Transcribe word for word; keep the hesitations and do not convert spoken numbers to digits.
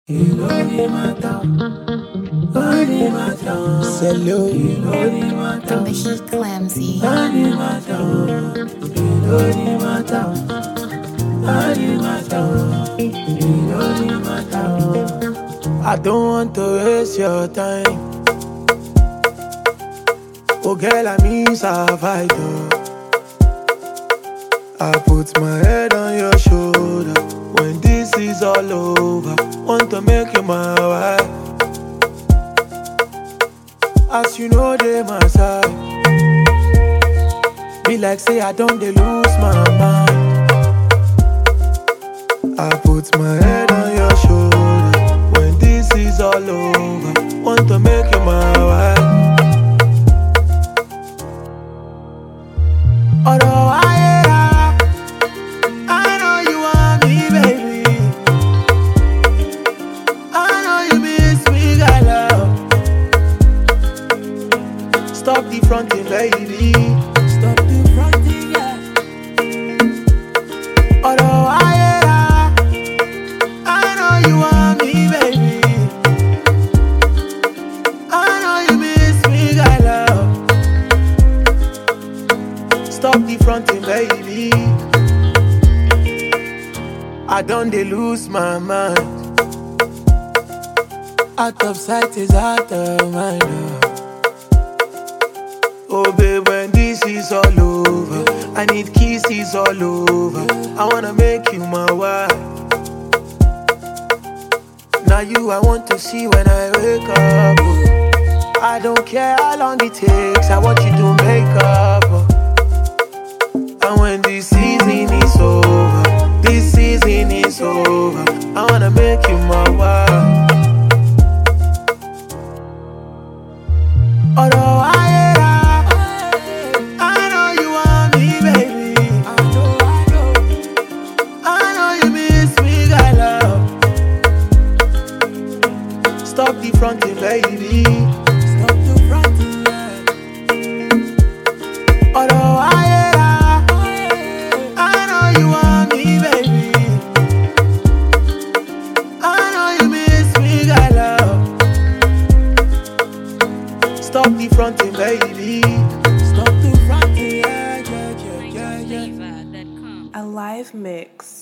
Ilori mata, Ilori mata, Hello. Ilori mata, From the heat clumsy. Ilori mata, Ilori mata, Ilori mata, Ilori mata. I don't want to waste your time. Oh girl, I miss a fight. I put my head on your shoulder. When this is all over, want to make you my wife. As you know, they my side. Be like say I don't they lose my mind. I put my head on your shoulder. When this is all over, want to make you my wife. Although I I know you want me, baby. I know you miss me, girl. Stop the fronting, baby. Stop the fronting, yeah. Although I I know you want me, baby. I know you miss me, girl. Stop the fronting, baby. I don't they lose my mind. Out of sight is out of mind. Oh babe, when this is all over, I need kisses all over. I wanna make you my wife. Now you I want to see when I wake up. I don't care how long it takes, I want you to make up. And when this season is over, this season is over, I wanna make you my wife. Although I, I know you want me, baby. I know, I know. I know you miss me, girl. Stop the fronting, baby. Stop the fronting, yeah. Although I stop the fronting, baby. Stop the fronting, yeah, yeah, yeah, yeah, yeah. A live mix.